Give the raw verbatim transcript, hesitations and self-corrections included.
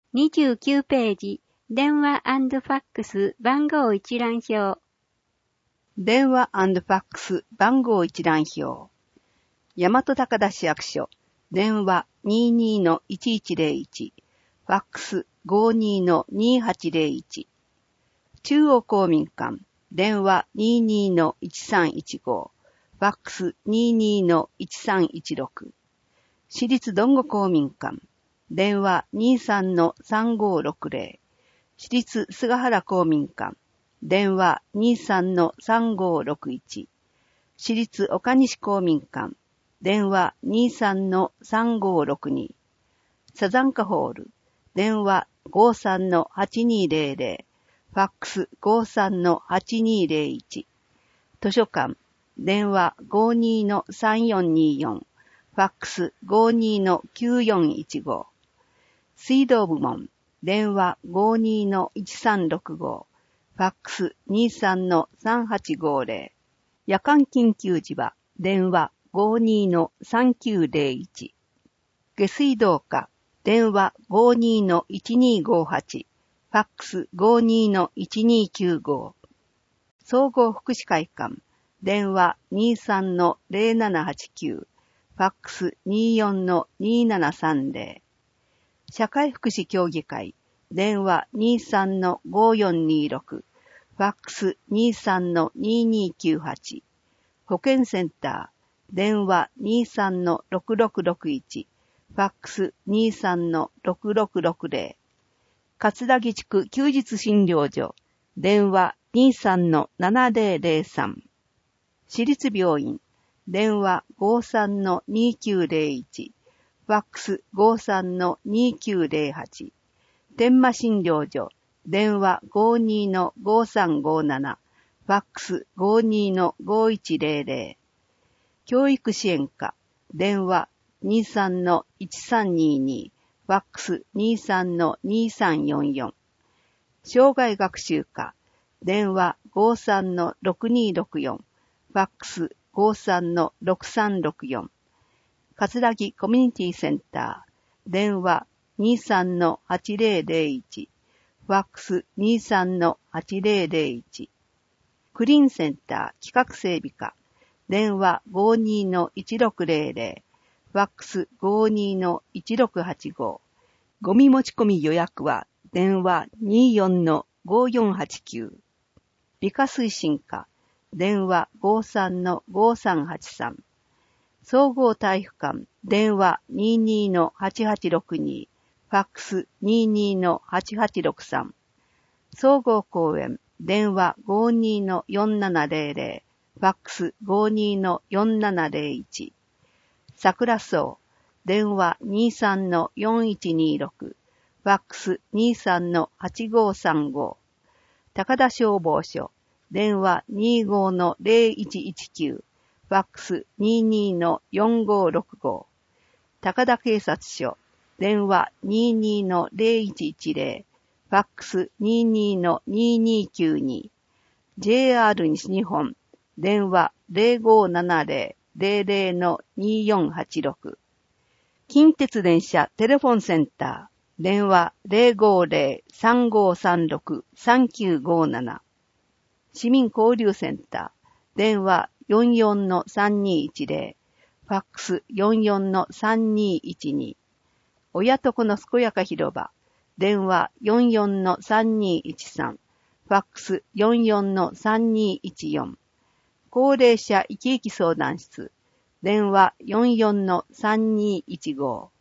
にじゅうきゅうページ、電話&ファックス番号一覧表。 電話&ファックス番号一覧表。大和高田市役所、電話 にじゅうにのいちいちゼロいち、ファックス ごじゅうにのにはちゼロいち。中央公民館、電話 にじゅうにのいちさんいちご、ファックス にじゅうにのいちさんいちろく。市立どんご公民館、電話 にじゅうさんのさんごろくゼロ。市立菅原公民館、電話 にじゅうさんのさんごろくいち。市立岡西公民館、電話 にじゅうさんのさんごろくに。サザンカホール、電話 ごじゅうさんのはちにゼロゼロ。ファックス ごじゅうさんのはちにゼロいち。図書館、電話 ごじゅうにのさんよんによん。ファックス ごじゅうにのきゅうよんいちご。水道部門、電話 ごじゅうにのいちさんろくご。ファックス にじゅうさんのさんはちごゼロ。夜間緊急時は、電話 ごじゅうにのさんきゅうゼロいち。下水道課、電話 ごじゅうにのいちにごはち。ファックス ごじゅうにのいちにきゅうご。総合福祉会館、電話 にじゅうさんのゼロななはちきゅう。ファックス にじゅうよんのにななさんゼロ。社会福祉協議会、電話 にじゅうさんのごよんにろく。ファックス にじゅうさんのににきゅうはち。保健センター、電話 にじゅうさんのろくろくろくいち。ファックス にじゅうさんのろくろくろくゼロ。桂木地区休日診療所、電話 にじゅうさんのななゼロゼロさん。市立病院、電話 ごじゅうさんのにきゅうゼロいち。ファックス ごじゅうさんのにきゅうゼロはち。天満診療所、電話 ごじゅうにのごさんごなな。ファックス ごじゅうにのごいちゼロゼロ。教育支援課、電話 にじゅうさんのいちさんにに。ファックス にじゅうさんのにさんよんよん。障害学習課、電話 ごじゅうさんのろくにろくよん。ファックス ごじゅうさんのろくさんろくよん。桂木コミュニティセンター、電話 にじゅうさんのはちゼロゼロいち。ファックス にじゅうさんのはちゼロゼロいち。クリーンセンター企画整備課、電話 ごじゅうにのいちろくゼロゼロ。ファックス ごじゅうにのいちろくはちご。ゴミ持ち込み予約は、電話 にじゅうよんのごよんはちきゅう。美化推進課、電話 ごじゅうさんのごさんはちさん。総合体育館、電話 にじゅうにのはちはちろくに。ファックス にじゅうにのはちはちろくさん。総合公園、電話 ごじゅうにのよんななゼロゼロ。ファックス ごじゅうにのよんななゼロいち。桜荘、電話 にじゅうさんのよんいちにろく。ファックス にじゅうさんのはちごさんご。高田消防署、電話 にじゅうごのゼロいちいちきゅう。ファックス にじゅうにのよんごろくご。高田警察署、電話 にじゅうにのゼロいちいちゼロ。ファックス にじゅうにのににきゅうに。ジェイアール 西日本、電話 ゼロごななゼロ。ゼロゼロのによんはちろく。近鉄電車テレフォンセンター、電話 ゼロごゼロ さんごさんろく さんきゅうごなな。市民交流センター、電話 よんよんのさんにいちゼロ。ファックス よんよんのさんにいちに。親床の健やか広場、電話 よんよんのさんにいちさん。ファックス よんよんのさんにいちよん。高齢者生き生き相談室、電話 よんよんのさんにいちご。